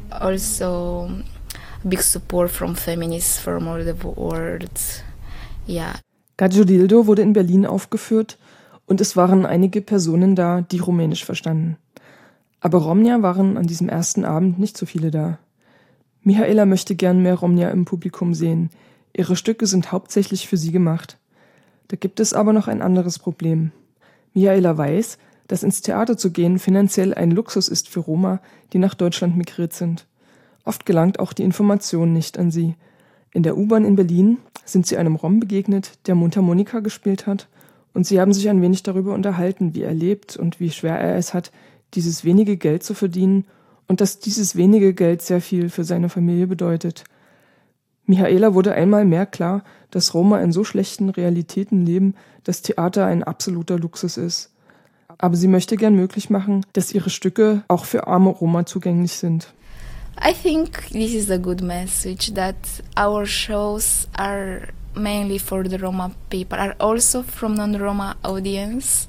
also big support from feminists from all the world. Yeah. Gagiodildo wurde in Berlin aufgeführt und es waren einige Personen da, die Rumänisch verstanden. Aber Romnia waren an diesem ersten Abend nicht so viele da. Mihaela möchte gern mehr Romnia im Publikum sehen. Ihre Stücke sind hauptsächlich für sie gemacht. Da gibt es aber noch ein anderes Problem. Mihaela weiß, dass ins Theater zu gehen finanziell ein Luxus ist für Roma, die nach Deutschland migriert sind. Oft gelangt auch die Information nicht an sie. In der U-Bahn in Berlin sind sie einem Rom begegnet, der Mundharmonika gespielt hat, und sie haben sich ein wenig darüber unterhalten, wie er lebt und wie schwer er es hat, dieses wenige Geld zu verdienen und dass dieses wenige Geld sehr viel für seine Familie bedeutet. Mihaela wurde einmal mehr klar, dass Roma in so schlechten Realitäten leben, dass Theater ein absoluter Luxus ist. Aber sie möchte gern möglich machen, dass ihre Stücke auch für arme Roma zugänglich sind. I think this is a good message, that our shows are mainly for the Roma people, are also from non-Roma audience,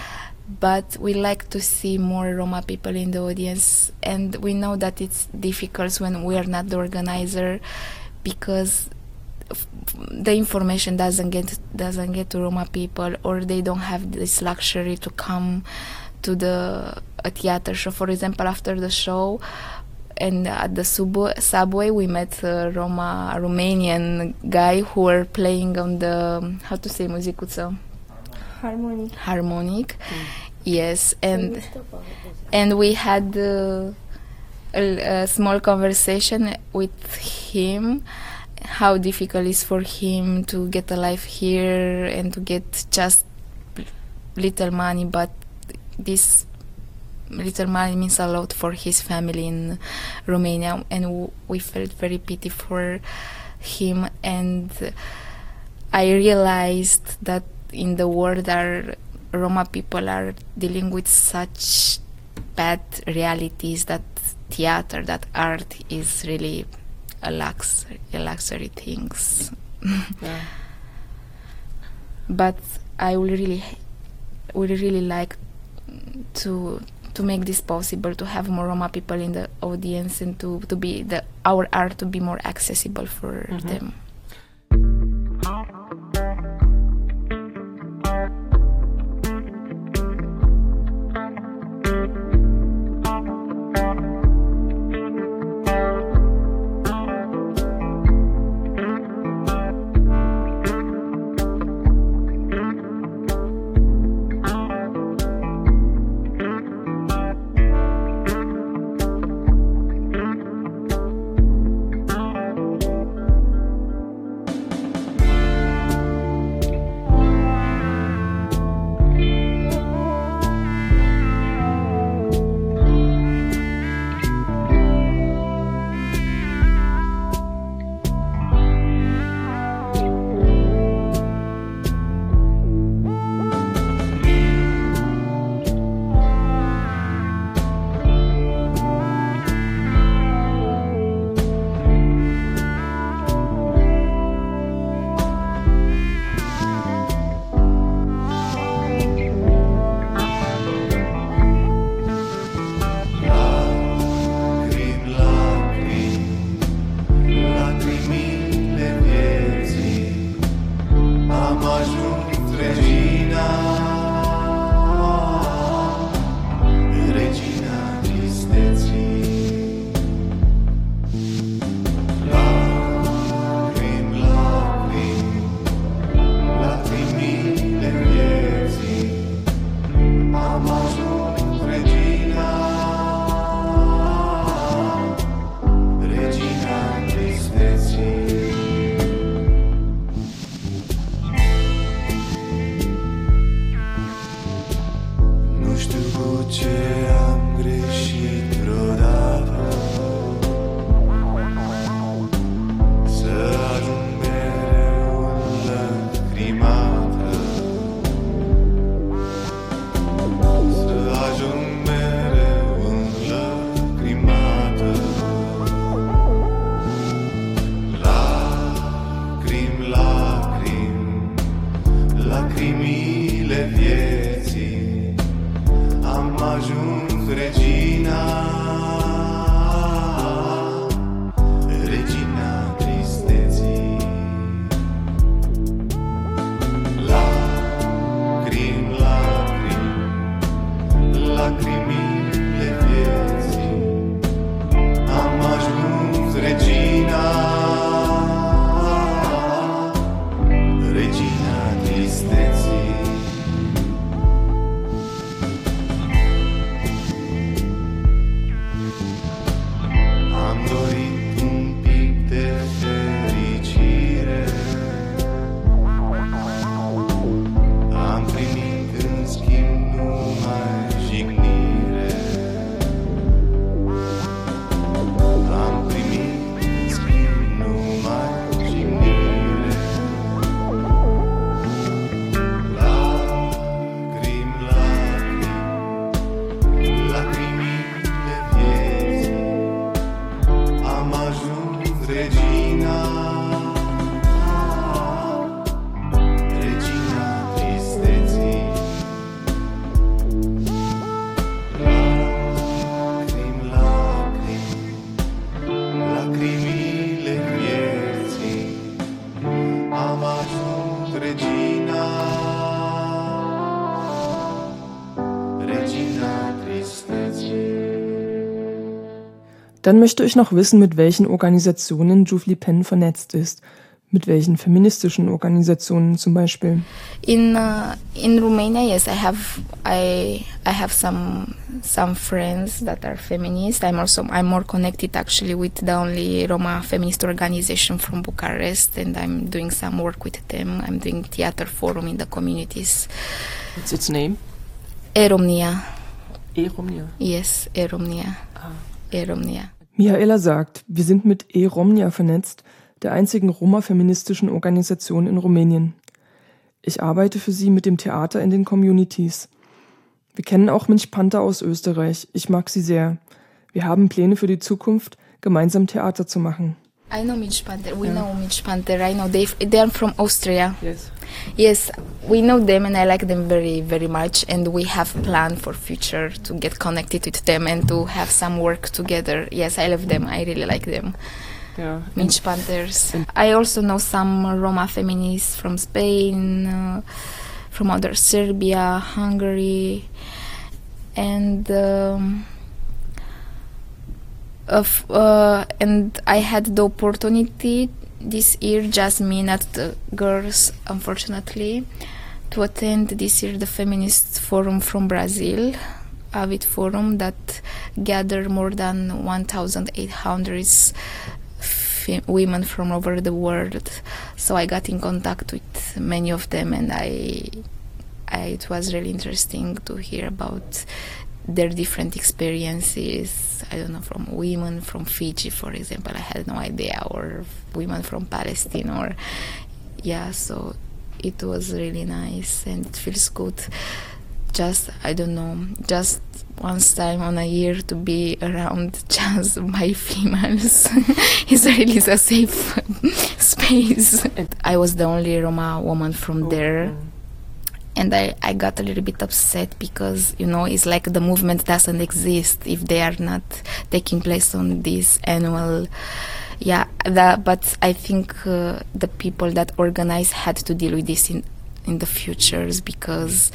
but we like to see more Roma people in the audience, and we know that it's difficult when we are not the organizer, because the information doesn't get doesn't get to Roma people, or they don't have this luxury to come to the a theater show. For example, after the show, and at the subway, subway we met a Roma, a Romanian guy who were playing on the, how to say, muzicuță? Harmonic. Harmonic, mm. Yes, and and we had uh, a, a small conversation with him, how difficult it is for him to get a life here and to get just little money, but this little money means a lot for his family in Romania, and w- we felt very pity for him. And I realized that in the world our Roma people are dealing with such bad realities, that theater, that art is really a luxury, a luxury things. Yeah. But I would really, would really like to to make this possible, to have more Roma people in the audience, and to, to be the our art to be more accessible for mm-hmm. them. Dann möchte ich noch wissen, mit welchen Organisationen Juvli Pen vernetzt ist. Mit welchen feministischen Organisationen zum Beispiel? In uh, in Romania, yes, I have I I have some some friends that are feminist. I'm also I'm more connected actually with the only Roma feminist organization from Bucharest, and I'm doing some work with them. I'm doing theater forum in the communities. What's its name? E-Romnia. E-Romnia? Yes, E-Romnia. Ah. E-Romnia. Mihaela sagt, wir sind mit E-Romnia vernetzt, der einzigen Roma-feministischen Organisation in Rumänien. Ich arbeite für sie mit dem Theater in den Communities. Wir kennen auch Minch Panther aus Österreich. Ich mag sie sehr. Wir haben Pläne für die Zukunft, gemeinsam Theater zu machen. I know Minch Panther. We yeah. know Minch Panther. I know they they are from Austria. Yes. Yes, we know them and I like them very very much, and we have planned for future to get connected with them and to have some work together. Yes, I love them. I really like them. Yeah. Minch Panthers. I also know some Roma feminists from Spain, uh, from other Serbia, Hungary, and um, of uh, and I had the opportunity this year, just me, not the girls, unfortunately, to attend this year the Feminist Forum from Brazil, Avid Forum, that gathered more than one thousand eight hundred women from over the world. So I got in contact with many of them, and I, I it was really interesting to hear about their different experiences. I don't know, from women from Fiji, for example, I had no idea, or women from Palestine, or yeah, so it was really nice, and it feels good. Just, I don't know, just once time on a year to be around just by females is really a safe space. I was the only Roma woman from there, and I, I got a little bit upset because, you know, it's like the movement doesn't exist if they are not taking place on this annual. Yeah, that, but I think uh, the people that organize had to deal with this in, in the futures, because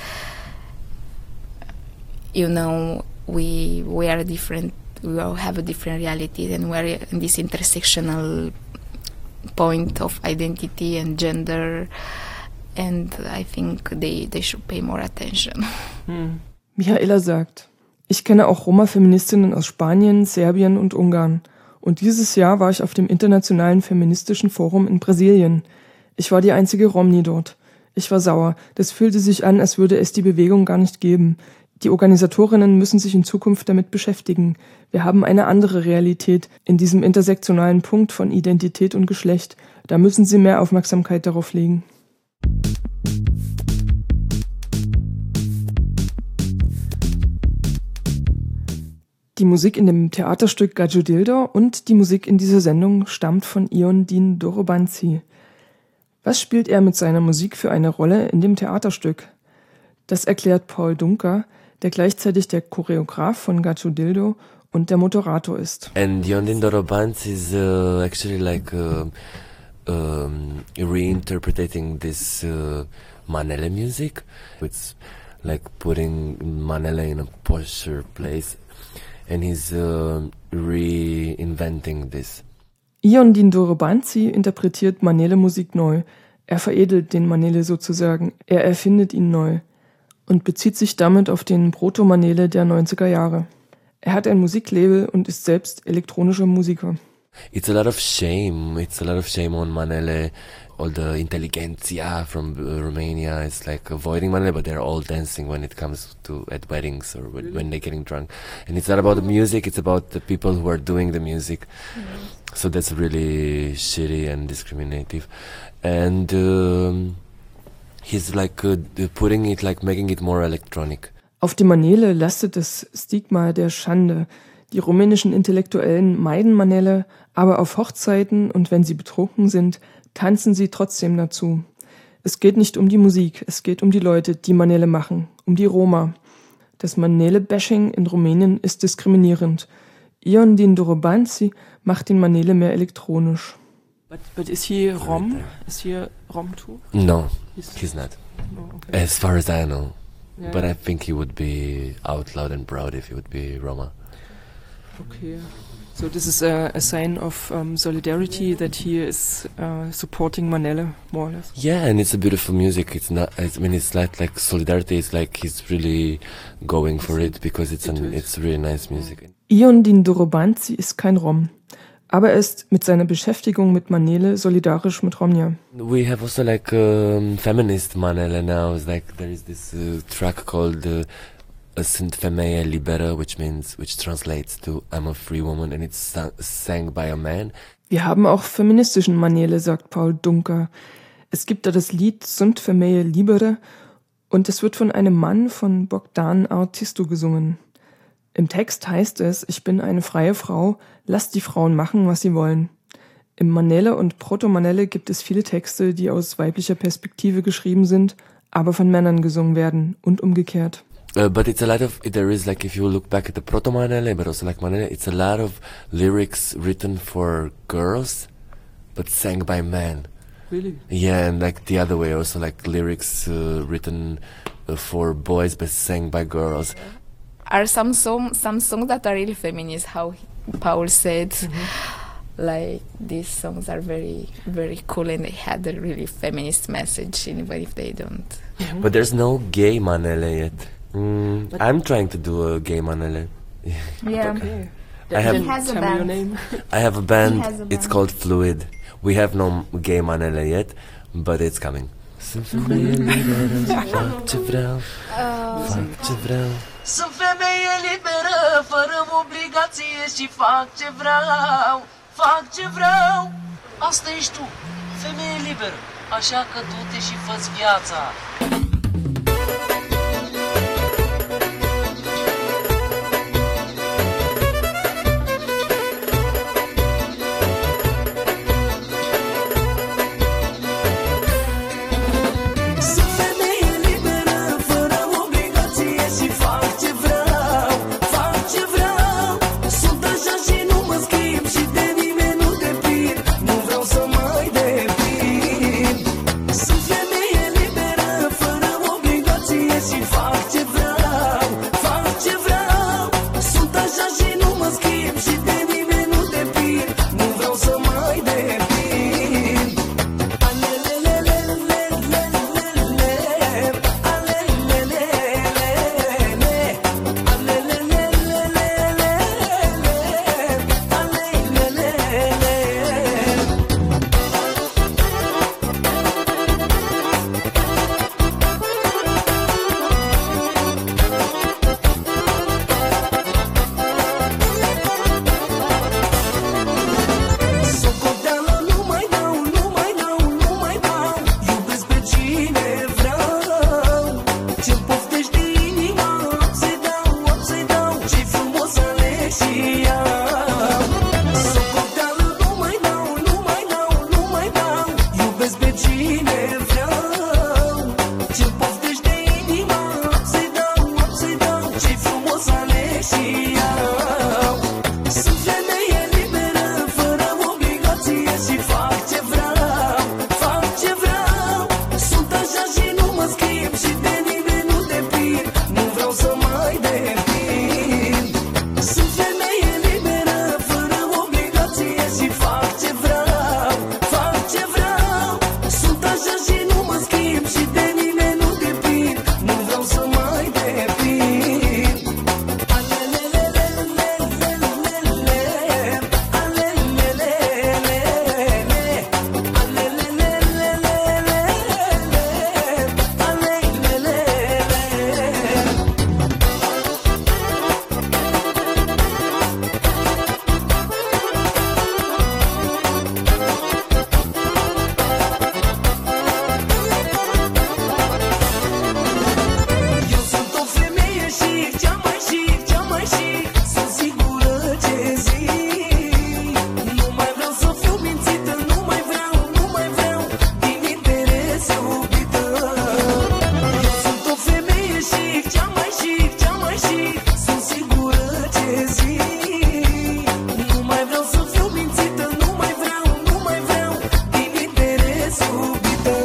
you know, we we are different, we all have a different reality, and we're in this intersectional point of identity and gender, and I think they, they should pay more attention. Hm. Mihaela sagt, ich kenne auch Roma-Feministinnen aus Spanien, Serbien und Ungarn. Und dieses Jahr war ich auf dem Internationalen Feministischen Forum in Brasilien. Ich war die einzige Romni dort. Ich war sauer. Das fühlte sich an, als würde es die Bewegung gar nicht geben. Die Organisatorinnen müssen sich in Zukunft damit beschäftigen. Wir haben eine andere Realität in diesem intersektionalen Punkt von Identität und Geschlecht. Da müssen sie mehr Aufmerksamkeit darauf legen. Die Musik in dem Theaterstück Gagiodildo und die Musik in dieser Sendung stammt von Ion Din Dorobanzi. Was spielt er mit seiner Musik für eine Rolle in dem Theaterstück? Das erklärt Paul Dunker, der gleichzeitig der Choreograf von Gagiodildo und der Moderator ist. And Ion Din Dorobanzi is uh, actually like uh, um, reinterpreting this uh, Manele music. It's like putting Manele in a posture place. And he's uh, reinventing this. Ion Din Dorobanzi interpretiert Manele-Musik neu. Er veredelt den Manele sozusagen. Er erfindet ihn neu und bezieht sich damit auf den Proto-Manele der neunziger Jahre. Er hat ein Musiklabel und ist selbst elektronischer Musiker. It's a lot of shame. It's a lot of shame on Manele. All the intelligentsia from uh, Romania is like avoiding Manele, but they're all dancing when it comes to at weddings or when, when they're getting drunk. And it's not about the music, it's about the people who are doing the music. Mm-hmm. So that's really shitty and discriminative. And um, he's like uh, putting it, like making it more electronic. Auf die Manele lastet das Stigma der Schande. Die rumänischen Intellektuellen meiden Manele, aber auf Hochzeiten und wenn sie betrunken sind, tanzen sie trotzdem dazu. Es geht nicht um die Musik, es geht um die Leute, die Manele machen, um die Roma. Das Manele-Bashing in Rumänien ist diskriminierend. Ion Din Dorobanzi macht den Manele mehr elektronisch. But, but is he Rom? Is he Rom too? No, he's, he's not. Oh, okay. As far as I know. Yeah. But I think he would be out loud and proud if he would be Roma. Okay. So this is a, a sign of um, solidarity that he is uh, supporting Manele, more or less. Yeah, and it's a beautiful music. It's not. I mean, it's like like solidarity. It's like he's really going for it because it's an, it's really nice music. Ion Din Dorobanzi ist kein Rom, aber er ist mit seiner Beschäftigung mit Manele solidarisch mit Romnia. We have also like um, feminist Manele now. It's like there is this uh, track called. Uh, Sunt femeie liberă, which means, which translates to I'm a free woman, and it's sang, sang by a man. Wir haben auch feministischen Manele, sagt Paul Dunker. Es gibt da das Lied Sunt femeie libere und es wird von einem Mann von Bogdan Artistu gesungen. Im Text heißt es, ich bin eine freie Frau, lasst die Frauen machen, was sie wollen. Im Manele und Proto-Manele gibt es viele Texte, die aus weiblicher Perspektive geschrieben sind, aber von Männern gesungen werden und umgekehrt. Uh, but it's a lot of, there is like, if you look back at the Proto-Manele, but also like Manele, it's a lot of lyrics written for girls, but sang by men. Really? Yeah, and like the other way, also like lyrics uh, written uh, for boys, but sang by girls. Are some, song, some songs that are really feminist, how Paul said. Mm-hmm. Like, these songs are very, very cool and they had a really feminist message, even if they don't. Mm-hmm. But there's no gay Manele yet. Mm, I'm trying to do a gay Manele. Yeah. Okay. I have, he has a tell band. me your name. I have a band. Has a It's band. called Fluid. We have no gay Manele yet, but it's coming. Sunt femeie liberă, fără obligație și fac ce vreau, fac ce vreau. Asta ești tu, femeie liberă, așa că du-te și fă-ți viața.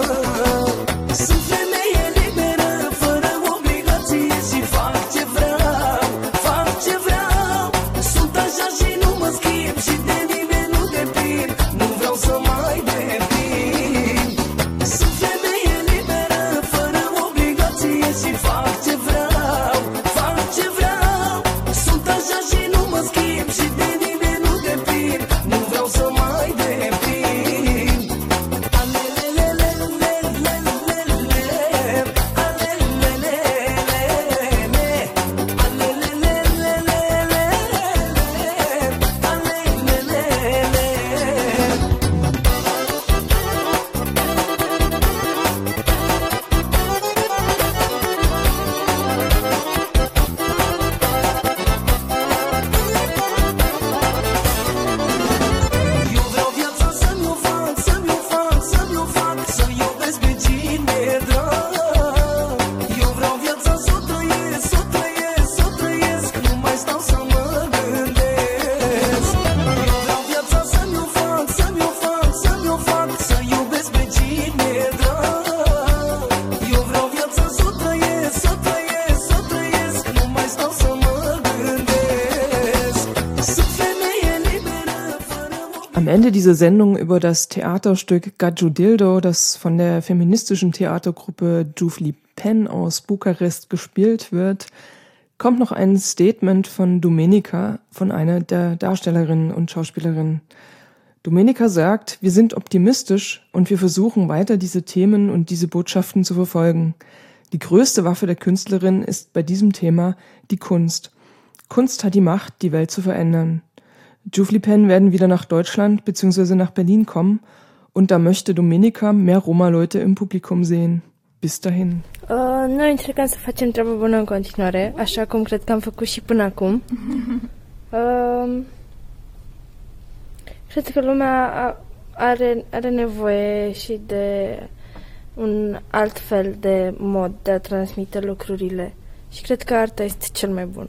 Sunt femeie liberă, fără obligație și fac ce vreau. Am Ende dieser Sendung über das Theaterstück Gadju Dildo, das von der feministischen Theatergruppe Djufli Pen aus Bukarest gespielt wird, kommt noch ein Statement von Domenica, von einer der Darstellerinnen und Schauspielerinnen. Domenica sagt, wir sind optimistisch und wir versuchen weiter diese Themen und diese Botschaften zu verfolgen. Die größte Waffe der Künstlerin ist bei diesem Thema die Kunst. Kunst hat die Macht, die Welt zu verändern. Djufli Pen werden wieder nach Deutschland bzw. nach Berlin kommen und da möchte Domenica mehr Roma-Leute im Publikum sehen. Bis dahin. Uh, noi încercăm să facem treabă bună în continuare, așa cum cred că am făcut și până acum. Uh, cred că lumea are, are nevoie și de un alt fel de mod de a transmite lucrurile și cred că arta este cel mai bun.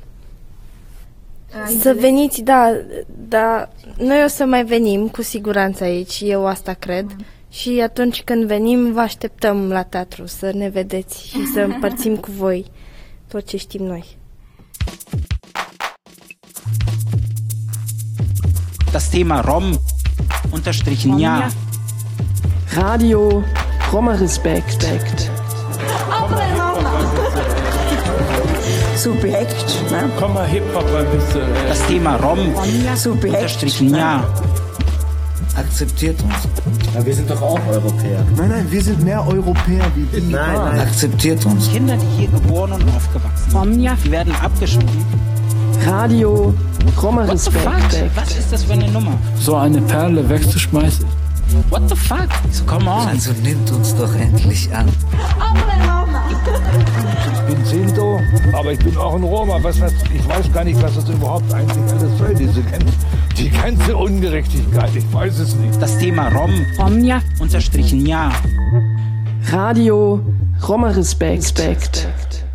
Să veniți, da, da, noi o să mai venim cu siguranță aici, eu asta cred. Mm. Și atunci când venim, vă așteptăm la teatru să ne vedeți și să împărțim cu voi tot ce știm noi. Das Thema Rom unterstrichen ja. Radio Roma Respekt. Subjekt, ne? Komm mal Hip-Hop ein bisschen. Das Thema Rom unterstrichen ja. Akzeptiert uns. Ja, wir sind doch auch Europäer. Nein, nein, wir sind mehr Europäer wie die. Nein, nein. Akzeptiert uns. Kinder, die hier geboren und aufgewachsen sind, die werden abgeschoben. Radio Roma Respekt. What the fuck? Was ist das für eine Nummer? So eine Perle wegzuschmeißen. What the fuck? So, come on. Also nimmt uns doch endlich an. Ich bin Sinto, aber ich bin auch ein Roma. Was, was, ich weiß gar nicht, was das überhaupt eigentlich alles soll, diese die ganze Ungerechtigkeit. Ich weiß es nicht. Das Thema Rom, Romja, unterstrichen ja. Radio Roma Respekt.